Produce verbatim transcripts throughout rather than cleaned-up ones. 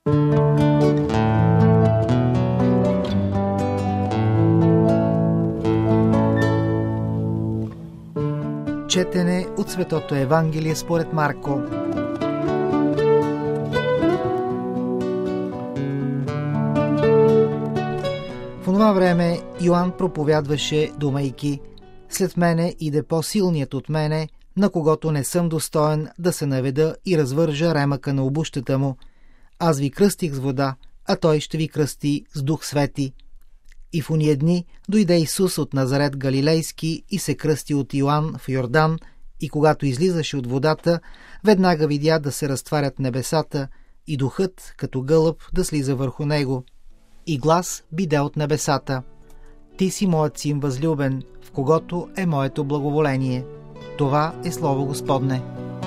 Четене от Светото Евангелие според Марко. В онова време Йоан проповядваше, думайки: след мене иде по-силният от мене, на когото не съм достоен да се наведа и развържа ремъка на обущата му. Аз ви кръстих с вода, а той ще ви кръсти с Дух Свети. И в ония дни дойде Исус от Назарет Галилейски и се кръсти от Йоан в Йордан, и когато излизаше от водата, веднага видя да се разтварят небесата и Духът, като гълъб, да слиза върху него. И глас биде от небесата: Ти си моят син възлюбен, в когото е моето благоволение. Това е Слово Господне.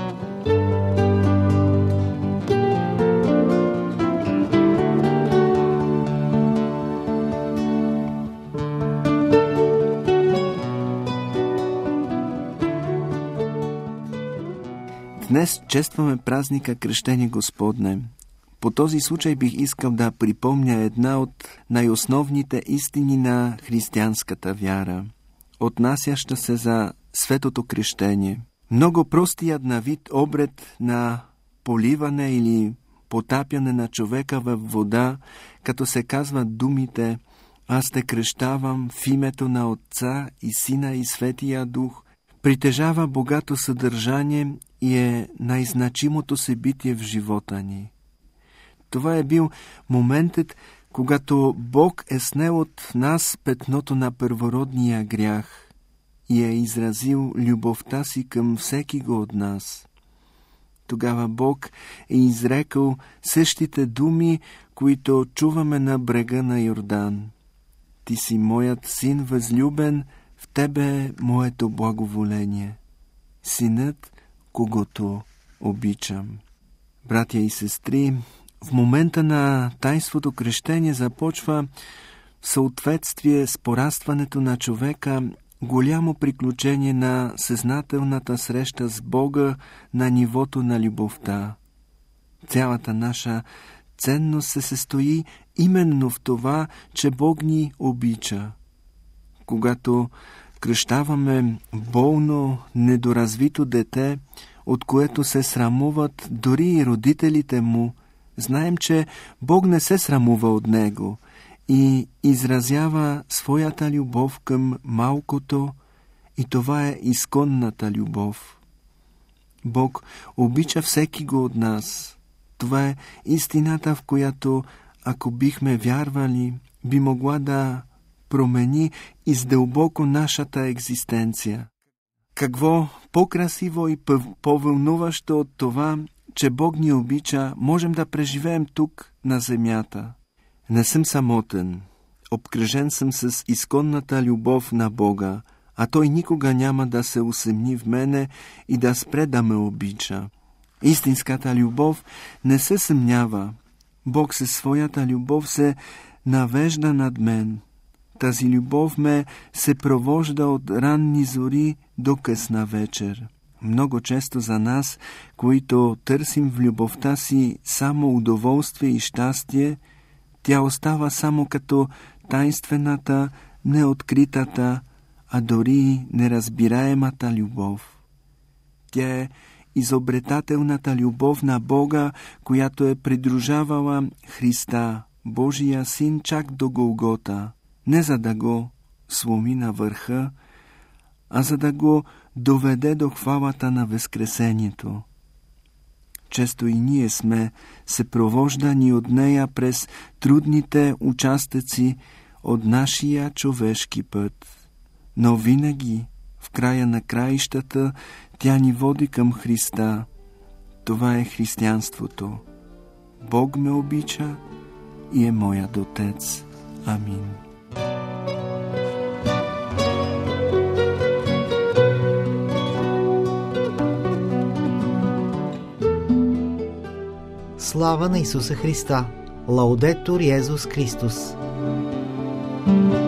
Днес честваме празника Кръщение Господне. По този случай бих искал да припомня една от най-основните истини на християнската вяра, отнасяща се за светото кръщение. Много простият на вид обред на поливане или потапяне на човека във вода, като се казват думите: Аз те кръщавам в името на Отца и Сина и Светия Дух, притежава богато съдържание и е най-значимото събитие в живота ни. Това е бил моментът, когато Бог е снел от нас петното на първородния грях и е изразил любовта си към всеки го от нас. Тогава Бог е изрекал същите думи, които чуваме на брега на Йордан: Ти си моят син възлюбен, в тебе е моето благоволение. Синът, когото обичам. Братя и сестри, в момента на тайнството кръщение започва в съответствие с порастването на човека голямо приключение на съзнателната среща с Бога на нивото на любовта. Цялата наша ценност се състои именно в това, че Бог ни обича. Когато кръщаваме болно, недоразвито дете, от което се срамуват дори и родителите му, знаем, че Бог не се срамува от него и изразява своята любов към малкото, и това е изконната любов. Бог обича всеки го от нас. Това е истината, в която, ако бихме вярвали, би могла да промени издълбоко нашата екзистенция. Какво по-красиво и по-вълнуващо от това, че Бог ни обича, можем да преживеем тук на земята. Не съм самотен. Обкръжен съм с изконната любов на Бога, а Той никога няма да се усъмни в мене и да спре да ме обича. Истинската любов не се съмнява. Бог със своята любов се навежда над мен. Тази любов ме се провожда от ранни зори до късна вечер. Много често за нас, които търсим в любовта си само удоволствие и щастие, тя остава само като тайнствената, неоткритата, а дори неразбираемата любов. Тя е изобретателната любов на Бога, която е придружавала Христа, Божия Син, чак до Голгота, не за да го сломи на върха, а за да го доведе до хвалата на възкресението. Често и ние сме съпровождани от нея през трудните участъци от нашия човешки път, но винаги в края на краищата тя ни води към Христа. Това е християнството. Бог ме обича и е моят Отец. Амин. Слава на Исуса Христа! Лаудетур Йезус Христос!